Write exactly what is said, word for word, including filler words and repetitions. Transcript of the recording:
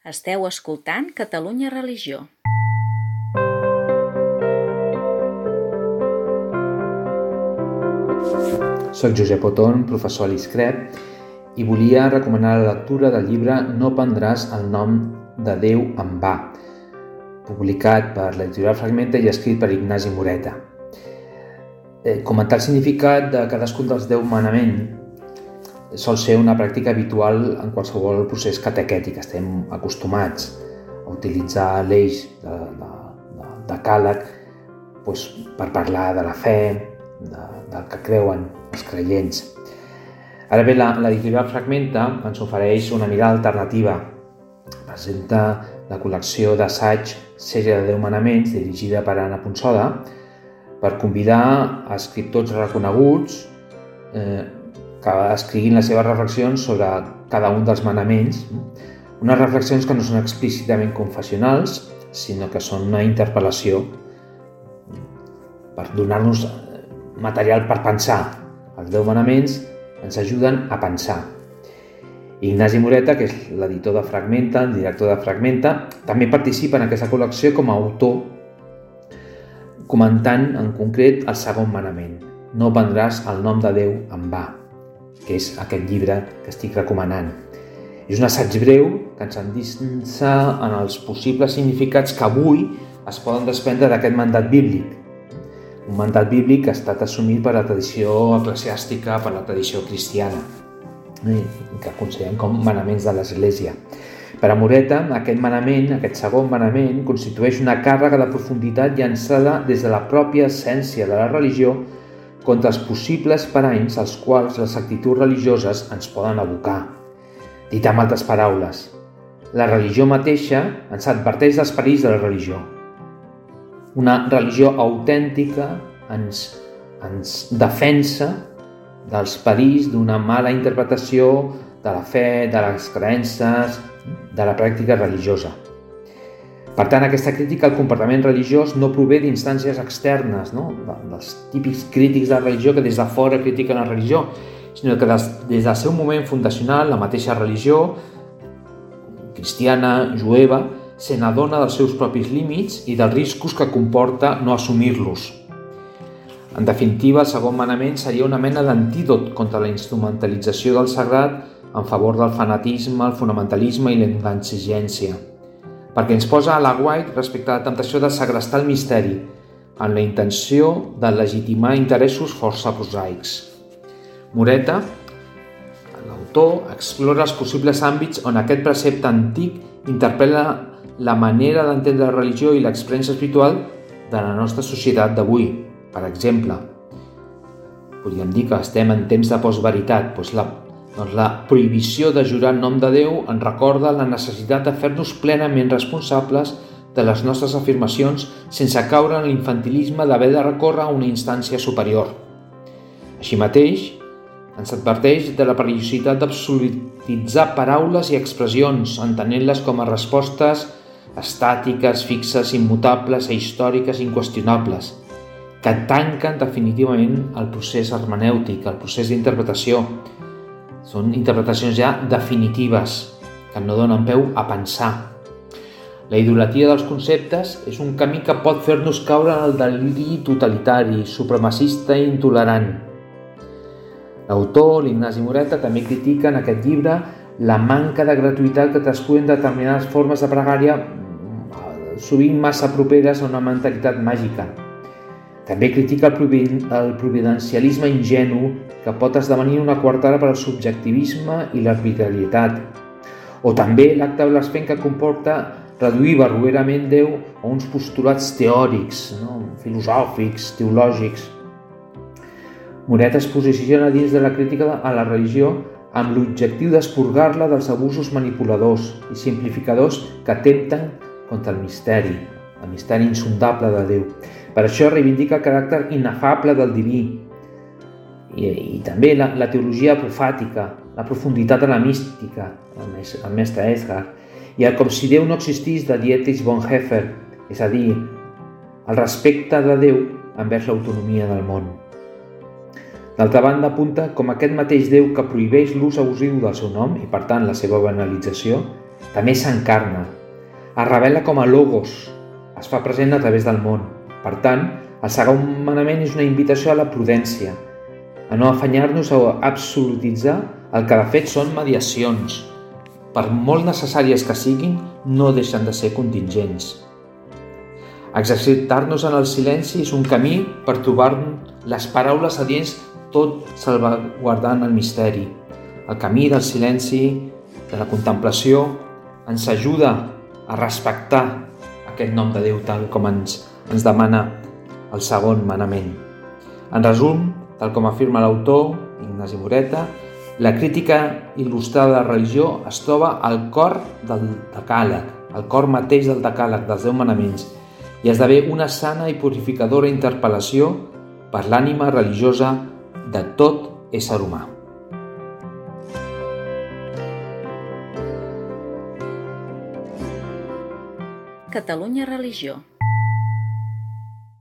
Esteu escoltant Catalunya Religió. Soc Josep Oton, professor a l'ISCREP, i volia recomanar la lectura del llibre No prendràs el nom de Déu en va, publicat per l'editorial Fragmenta i escrit per Ignasi Moreta. Eh, comentar el significat de cadascun dels deu manaments sol ser una pràctica habitual en qualsevol procés catequètic. Estem acostumats a utilitzar l'eix de, de, de, de càleg doncs, per parlar de la fe, de, del que creuen els creients. Ara bé, l'editorial Fragmenta ens ofereix una mirada alternativa. Presenta la col·lecció d'assaig Sèrie de deu manaments, dirigida per Anna Ponsoda, per convidar a escriptors reconeguts eh, que escriguin les seves reflexions sobre cada un dels manaments, unes reflexions que no són explícitament confessionals, sinó que són una interpel·lació per donar-nos material per pensar. Els deu manaments ens ajuden a pensar. Ignasi Moreta, que és l'editor de Fragmenta, el director de Fragmenta, també participa en aquesta col·lecció com a autor, comentant en concret el segon manament: no prendràs el nom de Déu en va, que és aquest llibre que estic recomanant. És un assaig breu que ens endinsa en els possibles significats que avui es poden desprendre d'aquest mandat bíblic. Un mandat bíblic que ha estat assumit per la tradició eclesiàstica, per la tradició cristiana, que considerem com manaments de l'Església. Per a Moreta, aquest manament, aquest segon manament, constitueix una càrrega de profunditat llançada des de la pròpia essència de la religió contra els possibles paranys als quals les actituds religioses ens poden abocar. Dit amb altres paraules, la religió mateixa ens adverteix dels perills de la religió. Una religió autèntica ens, ens defensa dels perills d'una mala interpretació de la fe, de les creences, de la pràctica religiosa. Per tant, aquesta crítica al comportament religiós no prové d'instàncies externes, no? dels típics crítics de la religió que des de fora critiquen la religió, sinó que des, des del seu moment fundacional, la mateixa religió, cristiana, jueva, se n'adona dels seus propis límits i dels riscos que comporta no assumir-los. En definitiva, el segon manament seria una mena d'antídot contra la instrumentalització del sagrat en favor del fanatisme, el fonamentalisme i la intransigència, perquè ens posa a l'aguait respecte a la temptació de segrestar el misteri, amb la intenció de legitimar interessos força prosaics. Moreta, l'autor, explora els possibles àmbits on aquest precepte antic interpel·la la manera d'entendre la religió i l'experiència espiritual de la nostra societat d'avui. Per exemple, podríem dir que estem en temps de postveritat, doncs la Doncs la prohibició de jurar en nom de Déu ens recorda la necessitat de fer-nos plenament responsables de les nostres afirmacions sense caure en l'infantilisme d'haver de recórrer a una instància superior. Així mateix, ens adverteix de la perillositat d'absolutitzar paraules i expressions, entenent-les com a respostes estàtiques, fixes, immutables i històriques inqüestionables, que tanquen definitivament el procés hermenèutic, el procés d'interpretació. Són interpretacions ja definitives, que no donen peu a pensar. La idolatria dels conceptes és un camí que pot fer-nos caure en el deliri totalitari, supremacista i intolerant. L'autor, l'Ignasi Moreta, també critica en aquest llibre la manca de gratuïtat que traspulen determinades formes de pregària, sovint massa properes a una mentalitat màgica. També critica el providencialisme ingenu que pot esdevenir una coartada per al subjectivisme i l'arbitrarietat. O també l'acte blasfem que comporta reduir barroerament Déu a uns postulats teòrics, no? filosòfics, teològics. Moreta es posiciona dins de la crítica a la religió amb l'objectiu d'esporgar-la dels abusos manipuladors i simplificadors que atempten contra el misteri, el misteri insondable de Déu. Per això reivindica el caràcter inefable del diví i, i també la, la teologia profàtica, la profunditat de la mística, el mestre Edgar, i el com si Déu no existís de Dietrich Bonhoeffer, és a dir, el respecte de Déu envers l'autonomia del món. D'altra banda, apunta com aquest mateix Déu que prohibeix l'ús abusiu del seu nom i, per tant, la seva banalització, també s'encarna, es revela com a logos, es fa present a través del món. Per tant, el segon manament és una invitació a la prudència, a no afanyar-nos a absolutitzar el que de fet són mediacions. Per molt necessàries que siguin, no deixen de ser contingents. Exercitar-nos en el silenci és un camí per trobar les paraules adients, tot salvaguardant el misteri. El camí del silenci, de la contemplació, ens ajuda a respectar aquest nom de Déu tal com ens, ens demana el segon manament. En resum, tal com afirma l'autor, Ignasi Moreta, la crítica il·lustrada de la religió es troba al cor del decàleg, al cor mateix del decàleg, dels deu manaments, i esdevé una sana i purificadora interpel·lació per l'ànima religiosa de tot ésser humà. Catalunya Religió.